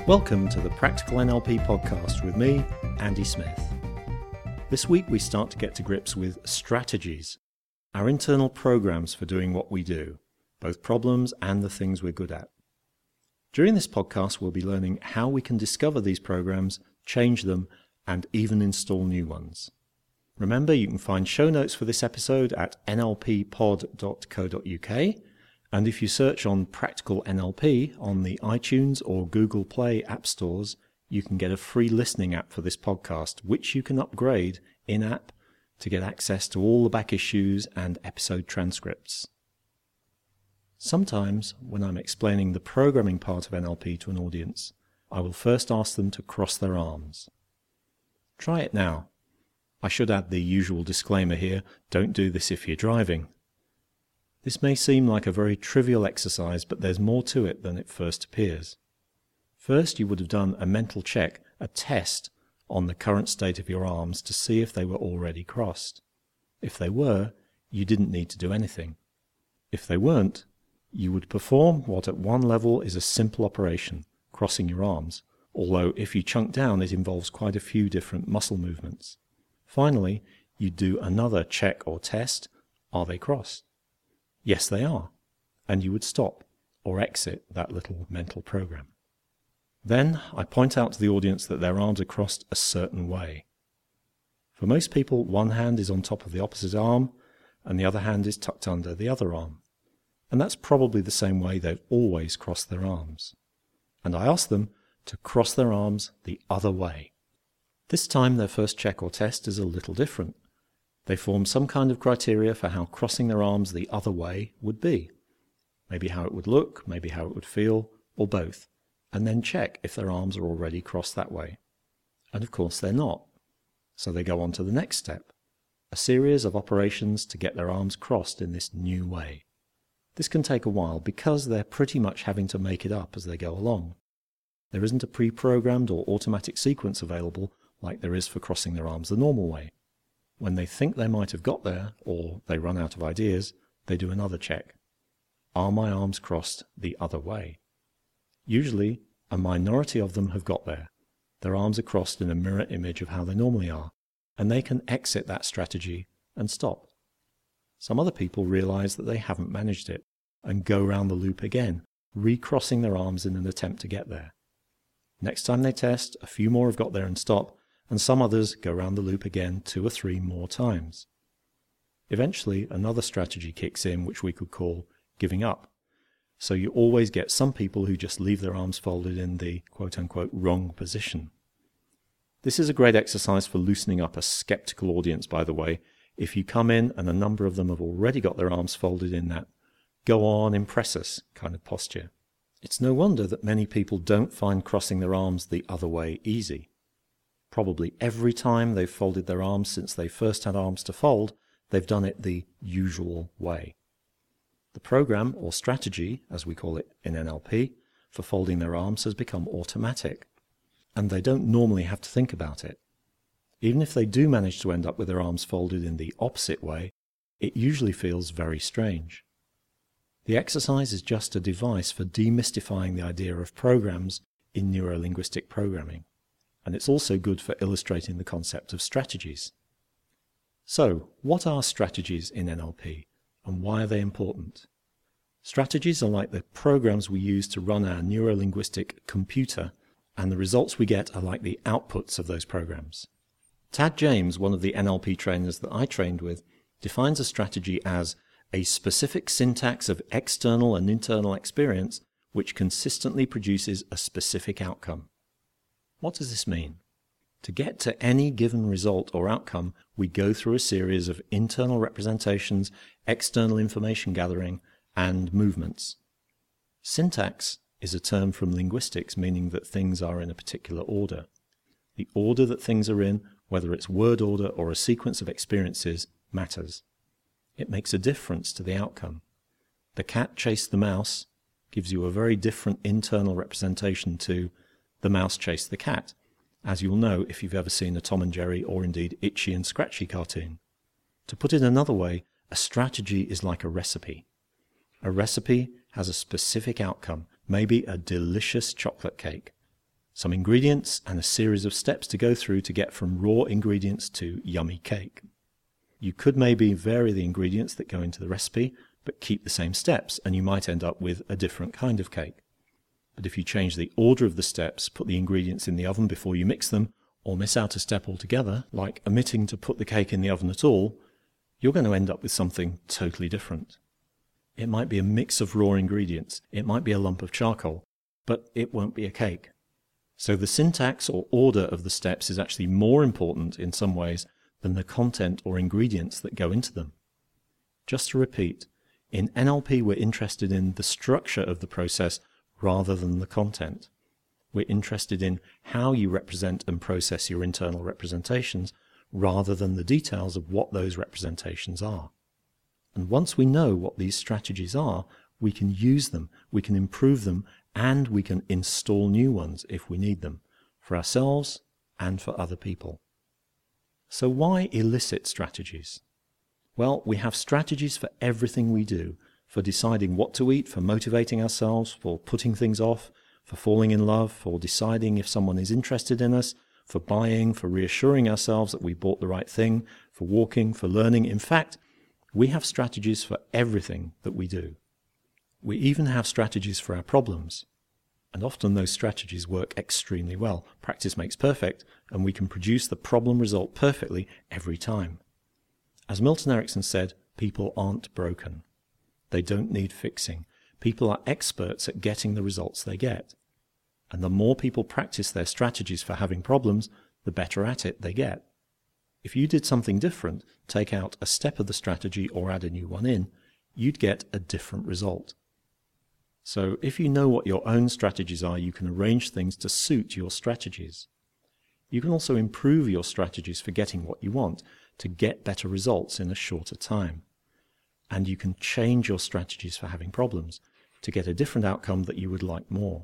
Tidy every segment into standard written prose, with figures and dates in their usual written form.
Welcome to the Practical NLP podcast with me, Andy Smith. This week we start to get to grips with strategies, our internal programs for doing what we do, both problems and the things we're good at. During this podcast we'll be learning how we can discover these programs, change them, and even install new ones. Remember, you can find show notes for this episode at nlppod.co.uk, and if you search on Practical NLP on the iTunes or Google Play app stores, you can get a free listening app for this podcast, which you can upgrade in-app to get access to all the back issues and episode transcripts. Sometimes, when I'm explaining the programming part of NLP to an audience, I will first ask them to cross their arms. Try it now. I should add the usual disclaimer here, don't do this if you're driving. This may seem like a very trivial exercise, but there's more to it than it first appears. First, you would have done a mental check, a test, on the current state of your arms to see if they were already crossed. If they were, you didn't need to do anything. If they weren't, you would perform what at one level is a simple operation, crossing your arms, although if you chunk down it involves quite a few different muscle movements. Finally, you do another check or test, are they crossed? Yes, they are, and you would stop or exit that little mental program. Then I point out to the audience that their arms are crossed a certain way. For most people, one hand is on top of the opposite arm, and the other hand is tucked under the other arm. And that's probably the same way they've always crossed their arms. And I ask them to cross their arms the other way. This time their first check or test is a little different. They form some kind of criteria for how crossing their arms the other way would be. Maybe how it would look, maybe how it would feel, or both, and then check if their arms are already crossed that way. And of course they're not. So they go on to the next step, a series of operations to get their arms crossed in this new way. This can take a while because they're pretty much having to make it up as they go along. There isn't a pre-programmed or automatic sequence available like there is for crossing their arms the normal way. When they think they might have got there, or they run out of ideas, they do another check. Are my arms crossed the other way? Usually, a minority of them have got there. Their arms are crossed in a mirror image of how they normally are, and they can exit that strategy and stop. Some other people realize that they haven't managed it, and go round the loop again, recrossing their arms in an attempt to get there. Next time they test, a few more have got there and stop, and some others go round the loop again 2 or 3 more times. Eventually, another strategy kicks in which we could call giving up. So you always get some people who just leave their arms folded in the quote-unquote wrong position. This is a great exercise for loosening up a skeptical audience, by the way. If you come in and a number of them have already got their arms folded in that go on, impress us kind of posture. It's no wonder that many people don't find crossing their arms the other way easy. Probably every time they've folded their arms since they first had arms to fold, they've done it the usual way. The program, or strategy, as we call it in NLP, for folding their arms has become automatic, and they don't normally have to think about it. Even if they do manage to end up with their arms folded in the opposite way, it usually feels very strange. The exercise is just a device for demystifying the idea of programs in neurolinguistic programming. And it's also good for illustrating the concept of strategies. So, what are strategies in NLP, and why are they important? Strategies are like the programs we use to run our neurolinguistic computer, and the results we get are like the outputs of those programs. Tad James, one of the NLP trainers that I trained with, defines a strategy as a specific syntax of external and internal experience which consistently produces a specific outcome. What does this mean? To get to any given result or outcome, we go through a series of internal representations, external information gathering, and movements. Syntax is a term from linguistics meaning that things are in a particular order. The order that things are in, whether it's word order or a sequence of experiences, matters. It makes a difference to the outcome. The cat chased the mouse gives you a very different internal representation to the mouse chased the cat, as you'll know if you've ever seen a Tom and Jerry or indeed Itchy and Scratchy cartoon. To put it another way, a strategy is like a recipe. A recipe has a specific outcome, maybe a delicious chocolate cake. some ingredients and a series of steps to go through to get from raw ingredients to yummy cake. You could maybe vary the ingredients that go into the recipe, but keep the same steps, and you might end up with a different kind of cake. But if you change the order of the steps, put the ingredients in the oven before you mix them, or miss out a step altogether, like omitting to put the cake in the oven at all, you're going to end up with something totally different. It might be a mix of raw ingredients, it might be a lump of charcoal, but it won't be a cake. So the syntax or order of the steps is actually more important in some ways than the content or ingredients that go into them. Just to repeat, in NLP we're interested in the structure of the process rather than the content. We're interested in how you represent and process your internal representations rather than the details of what those representations are. And once we know what these strategies are, we can use them, we can improve them, and we can install new ones if we need them, for ourselves and for other people. So why elicit strategies? Well, we have strategies for everything we do, for deciding what to eat, for motivating ourselves, for putting things off, for falling in love, for deciding if someone is interested in us, for buying, for reassuring ourselves that we bought the right thing, for walking, for learning. In fact, we have strategies for everything that we do. We even have strategies for our problems. And often those strategies work extremely well. Practice makes perfect, and we can produce the problem result perfectly every time. As Milton Erickson said, people aren't broken. They don't need fixing. People are experts at getting the results they get. And the more people practice their strategies for having problems, the better at it they get. If you did something different, take out a step of the strategy or add a new one in, you'd get a different result. So if you know what your own strategies are, you can arrange things to suit your strategies. You can also improve your strategies for getting what you want, to get better results in a shorter time. And you can change your strategies for having problems, to get a different outcome that you would like more.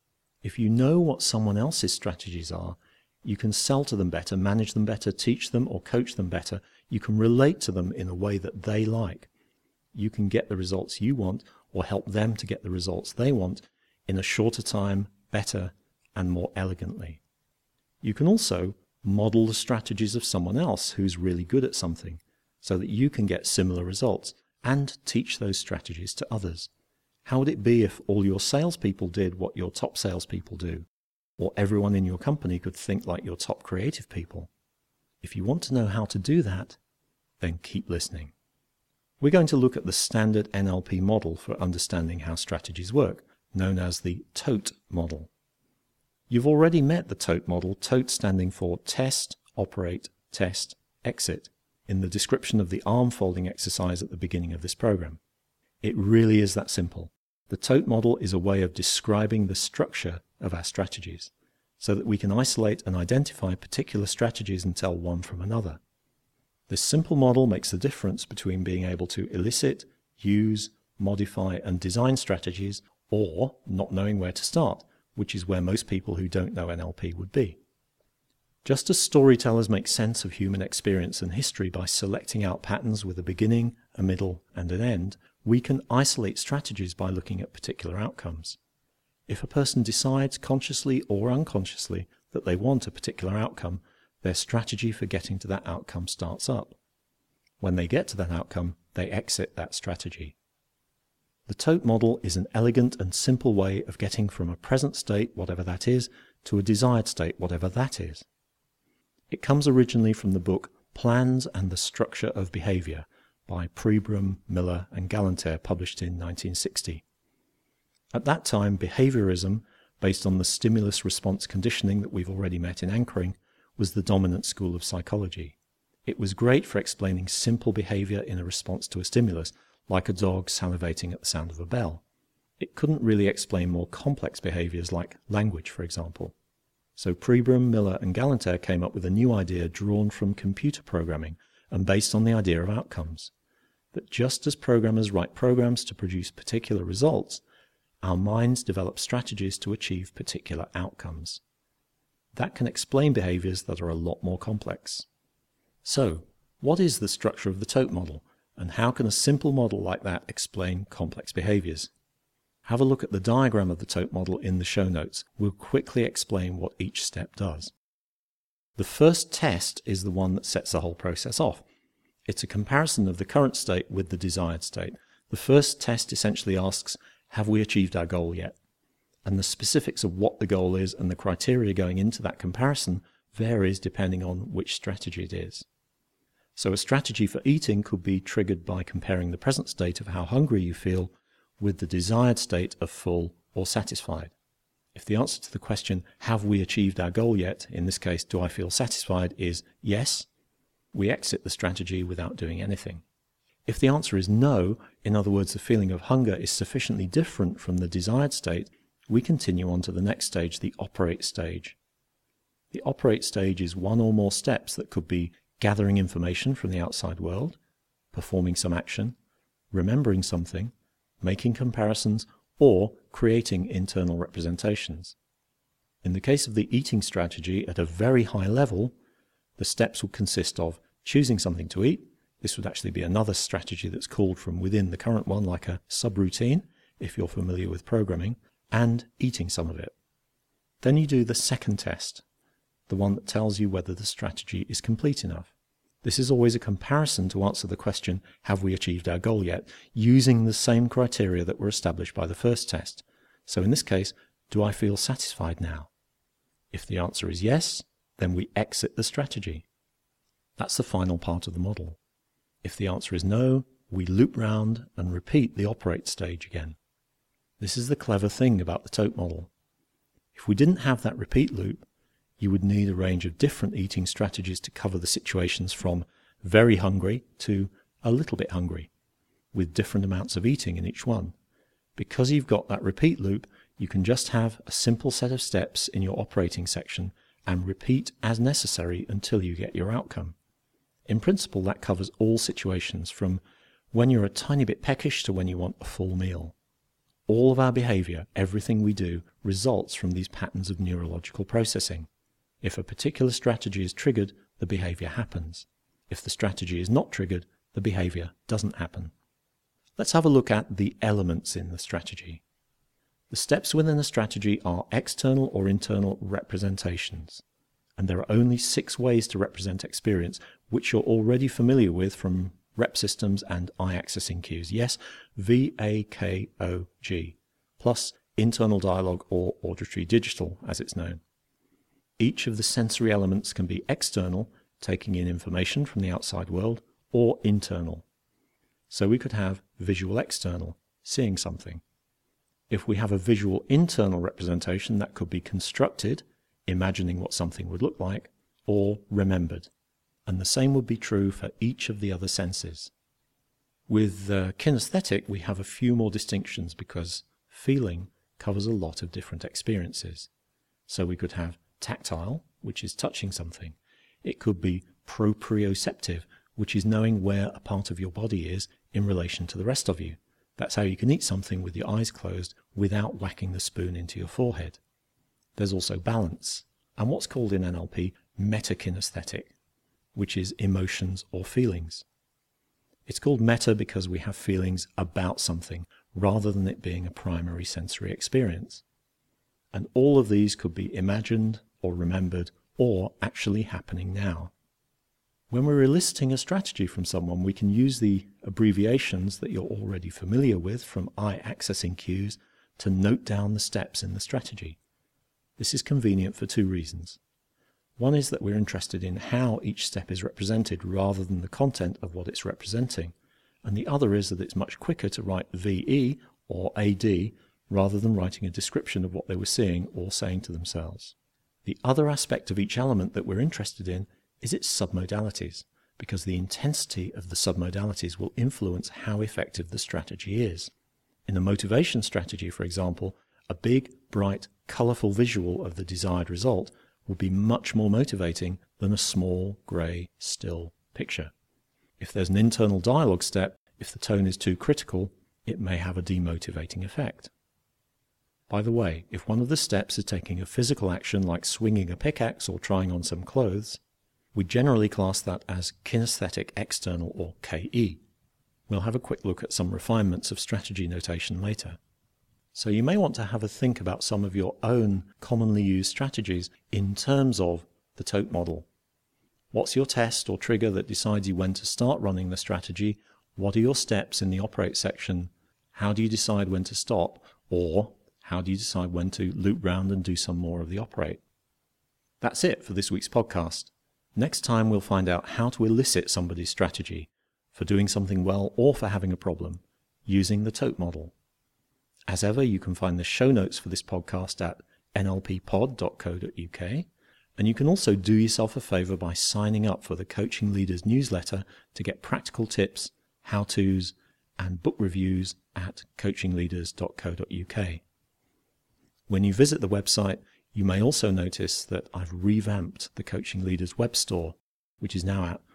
If you know what someone else's strategies are, you can sell to them better, manage them better, teach them or coach them better. You can relate to them in a way that they like. You can get the results you want or help them to get the results they want in a shorter time, better and more elegantly. You can also model the strategies of someone else who's really good at something so that you can get similar results and teach those strategies to others. How would it be if all your salespeople did what your top salespeople do? Or everyone in your company could think like your top creative people? If you want to know how to do that, then keep listening. We're going to look at the standard NLP model for understanding how strategies work, known as the TOTE model. You've already met the TOTE model, TOTE standing for Test, Operate, Test, Exit, in the description of the arm folding exercise at the beginning of this program. It really is that simple. The TOTE model is a way of describing the structure of our strategies, so that we can isolate and identify particular strategies and tell one from another. This simple model makes the difference between being able to elicit, use, modify and design strategies, or not knowing where to start, which is where most people who don't know NLP would be. Just as storytellers make sense of human experience and history by selecting out patterns with a beginning, a middle and an end, we can isolate strategies by looking at particular outcomes. If a person decides consciously or unconsciously that they want a particular outcome, their strategy for getting to that outcome starts up. When they get to that outcome, they exit that strategy. The TOTE model is an elegant and simple way of getting from a present state, whatever that is, to a desired state, whatever that is. It comes originally from the book Plans and the Structure of Behavior by Pribram, Miller and Galanter, published in 1960. At that time, behaviorism, based on the stimulus-response conditioning that we've already met in anchoring, was the dominant school of psychology. It was great for explaining simple behavior in a response to a stimulus, like a dog salivating at the sound of a bell. It couldn't really explain more complex behaviors like language, for example. So Pribram, Miller and Galanter came up with a new idea drawn from computer programming and based on the idea of outcomes. That just as programmers write programs to produce particular results, our minds develop strategies to achieve particular outcomes. That can explain behaviors that are a lot more complex. So, what is the structure of the TOTE model, and how can a simple model like that explain complex behaviors? Have a look at the diagram of the TOTE model in the show notes. We'll quickly explain what each step does. The first test is the one that sets the whole process off. It's a comparison of the current state with the desired state. The first test essentially asks, have we achieved our goal yet? And the specifics of what the goal is and the criteria going into that comparison varies depending on which strategy it is. So a strategy for eating could be triggered by comparing the present state of how hungry you feel with the desired state of full or satisfied. If the answer to the question, have we achieved our goal yet, in this case, do I feel satisfied, is yes, we exit the strategy without doing anything. If the answer is no, in other words, the feeling of hunger is sufficiently different from the desired state, we continue on to the next stage, the operate stage. The operate stage is one or more steps that could be gathering information from the outside world, performing some action, remembering something, making comparisons, or creating internal representations. In the case of the eating strategy at a very high level, the steps would consist of choosing something to eat. This would actually be another strategy that's called from within the current one, like a subroutine, if you're familiar with programming, and eating some of it. Then you do the second test, the one that tells you whether the strategy is complete enough. This is always a comparison to answer the question, have we achieved our goal yet, using the same criteria that were established by the first test. So in this case, do I feel satisfied now? If the answer is yes, then we exit the strategy. That's the final part of the model. If the answer is no, we loop round and repeat the operate stage again. This is the clever thing about the TOTE model. If we didn't have that repeat loop, you would need a range of different eating strategies to cover the situations from very hungry to a little bit hungry, with different amounts of eating in each one. Because you've got that repeat loop, you can just have a simple set of steps in your operating section and repeat as necessary until you get your outcome. In principle, that covers all situations, from when you're a tiny bit peckish to when you want a full meal. All of our behavior, everything we do, results from these patterns of neurological processing. If a particular strategy is triggered, the behavior happens. If the strategy is not triggered, the behavior doesn't happen. Let's have a look at the elements in the strategy. The steps within a strategy are external or internal representations. And there are only 6 ways to represent experience, which you're already familiar with from rep systems and eye-accessing cues. Yes, VAKOG, plus internal dialogue or auditory digital, as it's known. Each of the sensory elements can be external, taking in information from the outside world, or internal. So we could have visual external, seeing something. If we have a visual internal representation, that could be constructed, imagining what something would look like, or remembered. And the same would be true for each of the other senses. With kinesthetic, we have a few more distinctions because feeling covers a lot of different experiences. So we could have tactile, which is touching something. It could be proprioceptive, which is knowing where a part of your body is in relation to the rest of you. That's how you can eat something with your eyes closed without whacking the spoon into your forehead. There's also balance, and what's called in NLP metakinesthetic, which is emotions or feelings. It's called meta because we have feelings about something rather than it being a primary sensory experience. And all of these could be imagined or remembered or actually happening now. When we're eliciting a strategy from someone, we can use the abbreviations that you're already familiar with from eye-accessing cues to note down the steps in the strategy. This is convenient for 2 reasons. One is that we're interested in how each step is represented rather than the content of what it's representing. And the other is that it's much quicker to write VE or AD rather than writing a description of what they were seeing or saying to themselves. The other aspect of each element that we're interested in is its submodalities, because the intensity of the submodalities will influence how effective the strategy is. In a motivation strategy, for example, a big, bright, colourful visual of the desired result will be much more motivating than a small, grey, still picture. If there's an internal dialogue step, if the tone is too critical, it may have a demotivating effect. By the way, if one of the steps is taking a physical action like swinging a pickaxe or trying on some clothes, we generally class that as kinesthetic external, or KE. We'll have a quick look at some refinements of strategy notation later. So you may want to have a think about some of your own commonly used strategies in terms of the TOTE model. What's your test or trigger that decides you when to start running the strategy? What are your steps in the operate section? How do you decide when to stop? Or how do you decide when to loop round and do some more of the operate? That's it for this week's podcast. Next time we'll find out how to elicit somebody's strategy for doing something well or for having a problem using the TOTE model. As ever, you can find the show notes for this podcast at nlppod.co.uk, and you can also do yourself a favour by signing up for the Coaching Leaders newsletter to get practical tips, how-tos, and book reviews at coachingleaders.co.uk. When you visit the website, you may also notice that I've revamped the Coaching Leaders web store, which is now at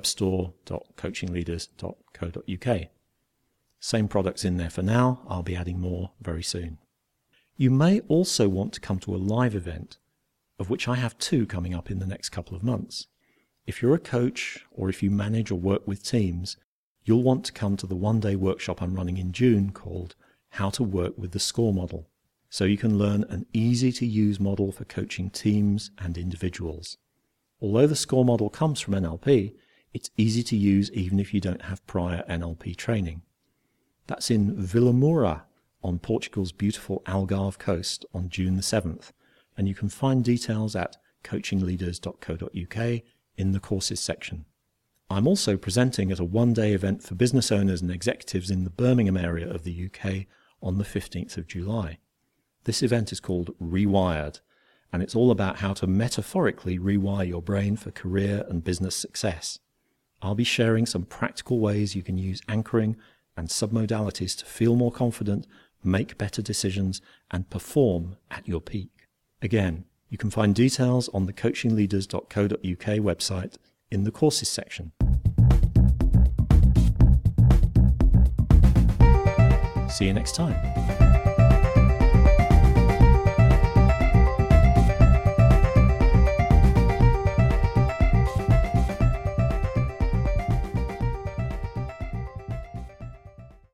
webstore.coachingleaders.co.uk. Same products in there for now. I'll be adding more very soon. You may also want to come to a live event, of which I have 2 coming up in the next couple of months. If you're a coach or if you manage or work with teams, you'll want to come to the one-day workshop I'm running in June called How to Work with the SCORE Model, so you can learn an easy-to-use model for coaching teams and individuals. Although the SCORE model comes from NLP, it's easy to use even if you don't have prior NLP training. That's in Vila Moura on Portugal's beautiful Algarve coast on June the 7th, and you can find details at coachingleaders.co.uk in the courses section. I'm also presenting at a one-day event for business owners and executives in the Birmingham area of the UK on the 15th of July. This event is called Rewired, and it's all about how to metaphorically rewire your brain for career and business success. I'll be sharing some practical ways you can use anchoring and submodalities to feel more confident, make better decisions, and perform at your peak. Again, you can find details on the coachingleaders.co.uk website in the courses section. See you next time.